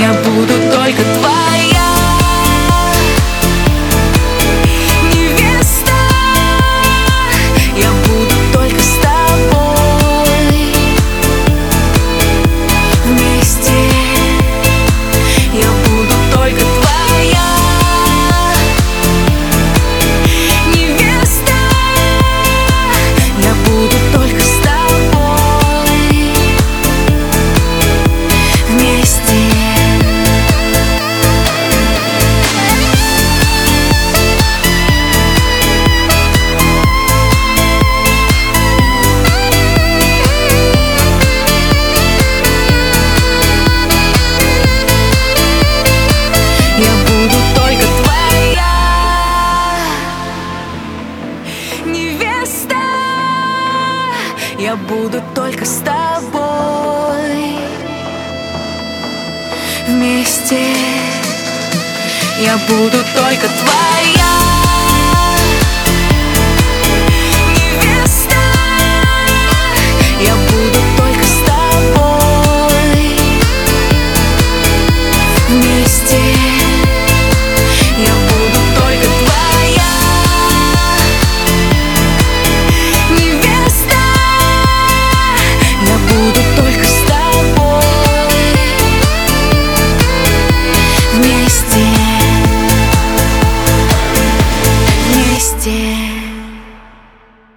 Я буду только твоя невеста. Я буду только с тобой вместе. Я буду только твоя невеста. Я буду только с тобой вместе. Я буду только твоя невеста. Я буду только с тобой вместе. Я буду только твоя